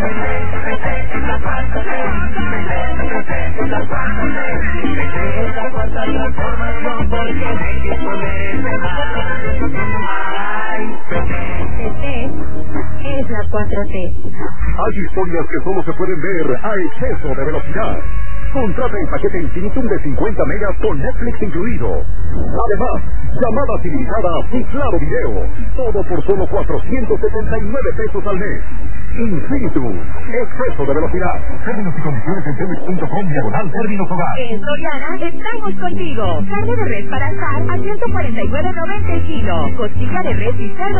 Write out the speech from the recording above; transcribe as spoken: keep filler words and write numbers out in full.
la cuarta transformación porque hay que ponerse más. Ay, P T es la cuatro T. Hay historias que solo se pueden ver a exceso de velocidad. Contrata el paquete Infinitum de cincuenta megas con Netflix incluido. Además, llamadas ilimitadas y claro video. Todo por solo cuatrocientos setenta y nueve pesos al mes. Infinitum, exceso de velocidad. Términos y condiciones en telmex punto com diagonal términos hogar. En Soriana estamos contigo. Carne de res para asar a ciento cuarenta y nueve noventa el kilo. Costilla de res y cerdo